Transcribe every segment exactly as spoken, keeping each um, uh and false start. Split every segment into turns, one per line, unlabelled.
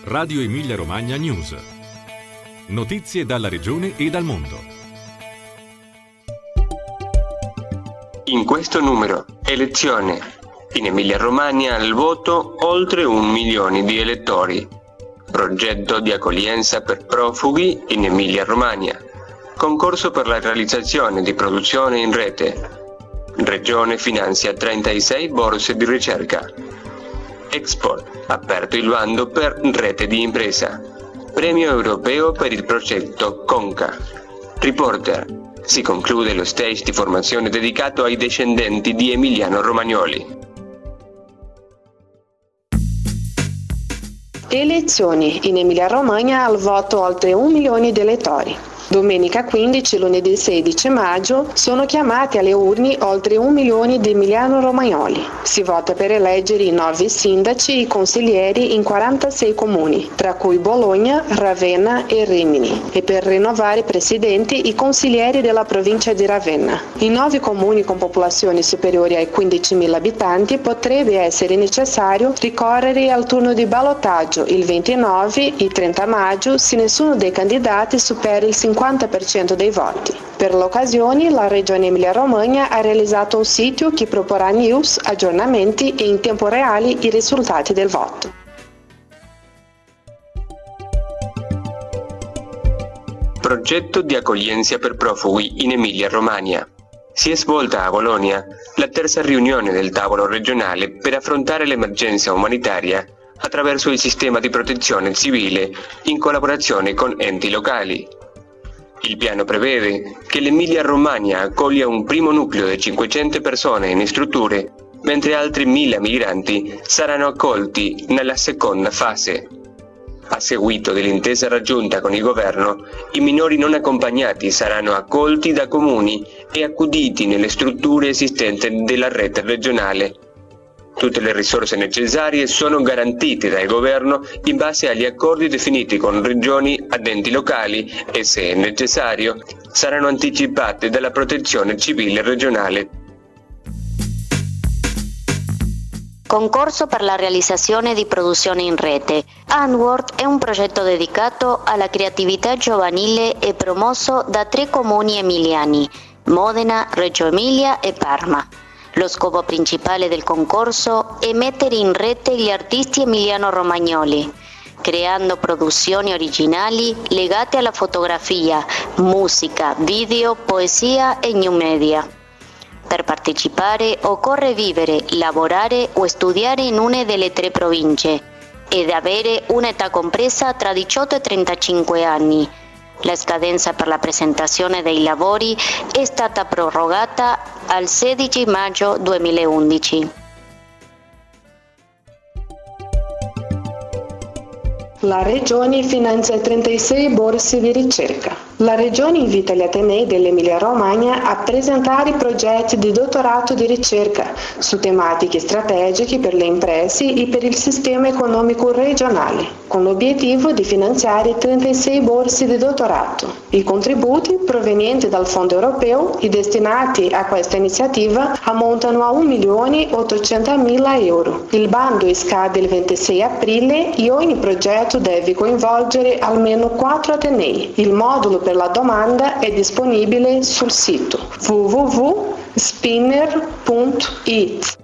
Radio Emilia Romagna News. Notizie dalla regione e dal mondo.
In questo numero, elezione. In Emilia Romagna al voto oltre un milione di elettori. Progetto di accoglienza per profughi in Emilia Romagna. Concorso per la realizzazione di produzione in rete. Regione finanzia trentasei borse di ricerca. Export, aperto il bando per rete di impresa. Premio europeo per il progetto Conca. Reporter, si conclude lo stage di formazione dedicato ai discendenti di Emiliano Romagnoli.
Elezioni in Emilia Romagna al voto oltre un milione di elettori. Domenica quindici e lunedì sedici maggio sono chiamati alle urne oltre un milione di emiliano romagnoli. Si vota per eleggere i nove sindaci e i consiglieri in quarantasei comuni, tra cui Bologna, Ravenna e Rimini, e per rinnovare presidenti e consiglieri della provincia di Ravenna. In nove comuni con popolazione superiore ai quindicimila abitanti potrebbe essere necessario ricorrere al turno di ballottaggio il ventinove e trenta maggio se nessuno dei candidati supera il cinquanta per cento dei voti. Per l'occasione, la Regione Emilia-Romagna ha realizzato un sito che proporrà news, aggiornamenti e in tempo reale i risultati del voto.
Progetto di accoglienza per profughi in Emilia-Romagna. Si è svolta a Bologna la terza riunione del tavolo regionale per affrontare l'emergenza umanitaria attraverso il sistema di protezione civile in collaborazione con enti locali. Il piano prevede che l'Emilia-Romagna accoglia un primo nucleo di cinquecento persone in strutture, mentre altri mille migranti saranno accolti nella seconda fase. A seguito dell'intesa raggiunta con il governo, i minori non accompagnati saranno accolti da comuni e accuditi nelle strutture esistenti della rete regionale. Tutte le risorse necessarie sono garantite dal governo in base agli accordi definiti con regioni ed enti locali e, se è necessario, saranno anticipate dalla protezione civile regionale.
Concorso per la realizzazione di produzione in rete. Onward è un progetto dedicato alla creatività giovanile e promosso da tre comuni emiliani, Modena, Reggio Emilia e Parma. Lo scopo principale del concorso è mettere in rete gli artisti emiliano-romagnoli, creando produzioni originali legate alla fotografia, musica, video, poesia e new media. Per partecipare occorre vivere, lavorare o studiare in una delle tre province ed avere un'età compresa tra diciotto e trentacinque anni. La scadenza per la presentazione dei lavori è stata prorogata al sedici maggio duemilaundici.
La Regione finanzia trentasei borse di ricerca. La Regione invita gli atenei dell'Emilia-Romagna a presentare progetti di dottorato di ricerca su tematiche strategiche per le imprese e per il sistema economico regionale, con l'obiettivo di finanziare trentasei borse di dottorato. I contributi provenienti dal Fondo europeo e destinati a questa iniziativa ammontano a un milione ottocentomila euro. Il bando scade il ventisei aprile e ogni progetto deve coinvolgere almeno quattro atenei. Il modulo per la domanda è disponibile sul sito w w w punto spinner punto i t.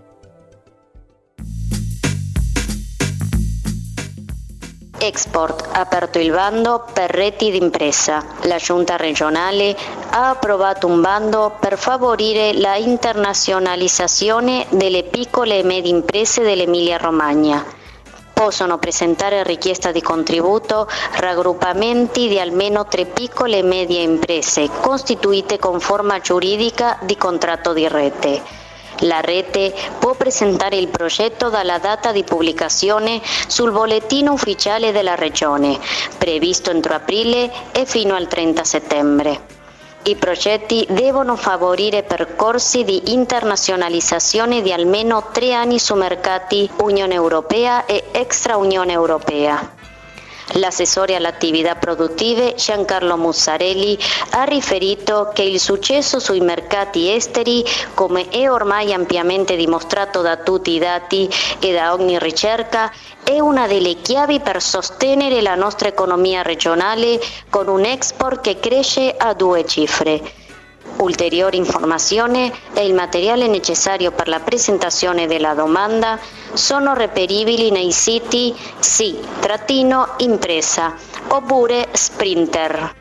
Export ha aperto il bando per reti d'impresa. La Giunta regionale ha approvato un bando per favorire la internazionalizzazione delle piccole e medie imprese dell'Emilia-Romagna. Possono presentare richiesta di contributo raggruppamenti di almeno tre piccole e medie imprese costituite con forma giuridica di contratto di rete. La rete può presentare il progetto dalla data di pubblicazione sul bollettino ufficiale della Regione, previsto entro aprile e fino al trenta settembre. I progetti devono favorire percorsi di internazionalizzazione di almeno tre anni su mercati Unione Europea e extra Unione Europea. L'assessore alle attività produttive Giancarlo Mussarelli ha riferito che il successo sui mercati esteri, come è ormai ampiamente dimostrato da tutti i dati e da ogni ricerca, è è una delle chiavi per sostenere la nostra economia regionale con un export che cresce a due cifre. Ulteriori informazioni e il materiale necessario per la presentazione della domanda sono reperibili nei siti si-impresa oppure Sprinter.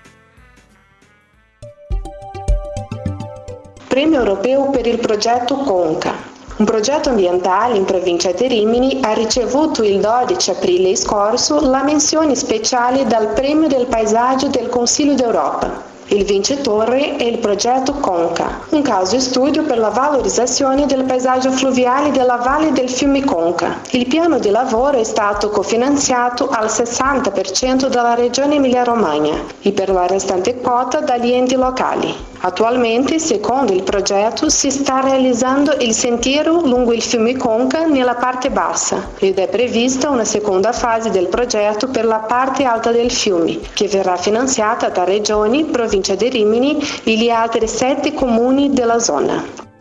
Premio europeo per il progetto Conca. Un progetto ambientale in provincia di Rimini ha ricevuto il dodici aprile scorso la menzione speciale dal Premio del Paesaggio del Consiglio d'Europa. Il vincitore è il progetto Conca, un caso studio per la valorizzazione del paesaggio fluviale della valle del fiume Conca. Il piano di lavoro è stato cofinanziato al sessanta per cento dalla Regione Emilia-Romagna e per la restante quota dagli enti locali. Attualmente, secondo il progetto, si sta realizzando il sentiero lungo il fiume Conca nella parte bassa ed è prevista una seconda fase del progetto per la parte alta del fiume, che verrà finanziata da regioni, provincia di Rimini e gli altri sette comuni della zona.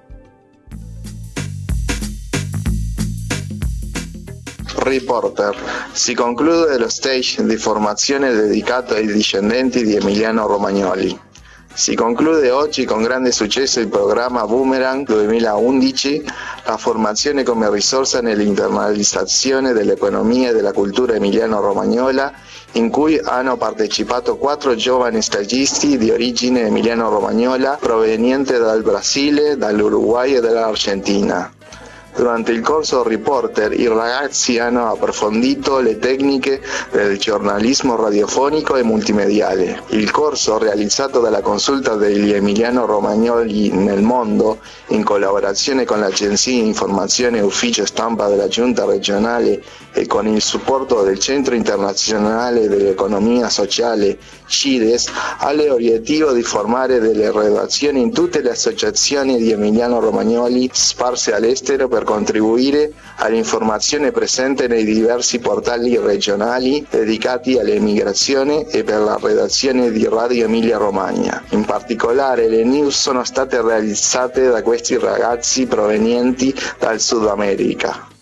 Reporter. Si conclude lo stage di formazione dedicato ai discendenti di Emiliano Romagnoli. Si conclude oggi con grande successo il programma Boomerang duemilaundici, la formazione come risorsa nell'internalizzazione dell'economia e della cultura emiliano-romagnola, in cui hanno partecipato quattro giovani stagisti di origine emiliano-romagnola provenienti dal Brasile, dall'Uruguay e dall'Argentina. Durante il corso Reporter i ragazzi hanno approfondito le tecniche del giornalismo radiofonico e multimediale. Il corso, realizzato dalla Consulta degli Emiliano Romagnoli nel mondo, in collaborazione con l'Agenzia Informazione e Ufficio Stampa della Giunta regionale e con il supporto del Centro Internazionale dell'Economia Sociale C I D E S, ha l'obiettivo di formare delle redazioni in tutte le associazioni di Emiliano Romagnoli sparse all'estero per contribuire all'informazione presente nei diversi portali regionali dedicati all'emigrazione e per la redazione di Radio Emilia Romagna. In particolare le news sono state realizzate da questi ragazzi provenienti dal Sud America.